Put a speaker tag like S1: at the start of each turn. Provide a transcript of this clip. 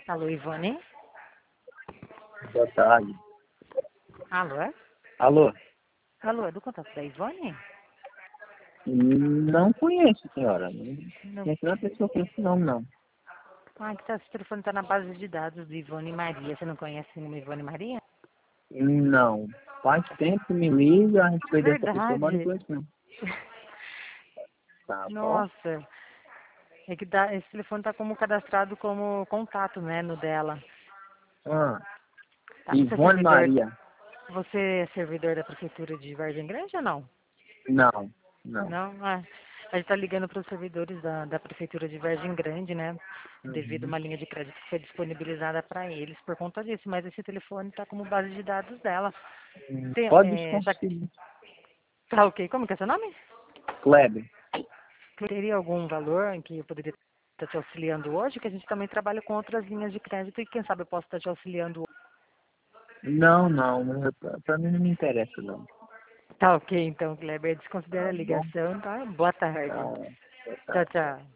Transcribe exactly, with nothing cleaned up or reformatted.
S1: Alô, Ivone?
S2: Boa tarde.
S1: Alô? é?
S2: Alô?
S1: Alô, é do contato da Ivone?
S2: Não conheço, senhora. Não
S1: Não.
S2: conheço uma pessoa com esse nome, não.
S1: Ah, que tá, esse telefone tá na base de dados do Ivone Maria. Você não conhece nenhuma Ivone Maria?
S2: Não. Faz tempo que me liga a respeito dessa pessoa, mas não
S1: Verdade.
S2: conheço, não. Tá bom?
S1: Nossa. É que tá, esse telefone tá como cadastrado como contato, né, no dela.
S2: Ah,
S1: Tá, você é
S2: Ivone
S1: servidor,
S2: Maria.
S1: você é servidor da prefeitura de Vargem Grande ou não?
S2: Não, não.
S1: Não? Ah, a gente tá ligando para os servidores da, da prefeitura de Vargem Grande, né? Devido a
S2: Uhum.
S1: uma linha de crédito que foi disponibilizada para eles por conta disso, mas esse telefone tá como base de dados dela.
S2: Hum,
S1: Tem,
S2: Pode
S1: é, tá,
S2: desconsiderar.
S1: tá ok. Como que é seu nome?
S2: Kleber.
S1: Teria algum valor em que eu poderia estar te auxiliando hoje? Que a gente também trabalha com outras linhas de crédito e quem sabe eu posso estar te auxiliando hoje.
S2: Não, não. não, Pra pra mim não me interessa, não.
S1: Tá ok, então, Kleber. Desconsidera
S2: Tá
S1: a
S2: bom?
S1: ligação, tá? Boa
S2: Tá.
S1: tarde.
S2: Boa
S1: Tchau,
S2: tarde.
S1: tchau.